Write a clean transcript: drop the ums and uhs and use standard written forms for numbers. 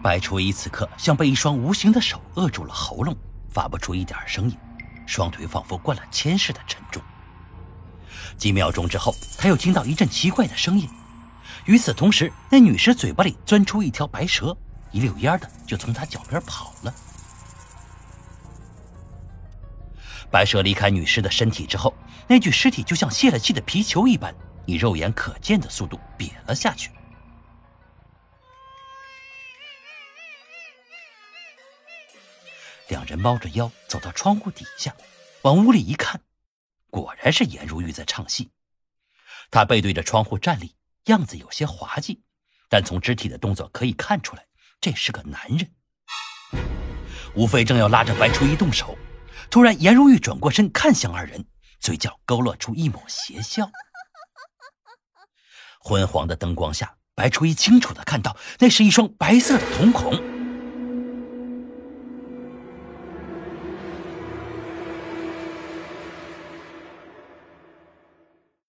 白初一此刻像被一双无形的手扼住了喉咙，发不出一点声音，双腿仿佛灌了铅似的沉重。几秒钟之后，他又听到一阵奇怪的声音，与此同时，那女尸嘴巴里钻出一条白蛇，一溜烟的就从他脚边跑了。白蛇离开女尸的身体之后，那具尸体就像泄了气的皮球一般，以肉眼可见的速度瘪了下去。两人猫着腰走到窗户底下，往屋里一看，果然是颜如玉在唱戏。他背对着窗户站立，样子有些滑稽，但从肢体的动作可以看出来，这是个男人。吴非正要拉着白初一动手，突然颜如玉转过身看向二人，嘴角勾勒出一抹邪笑。昏黄的灯光下，白初一清楚地看到那是一双白色的瞳孔，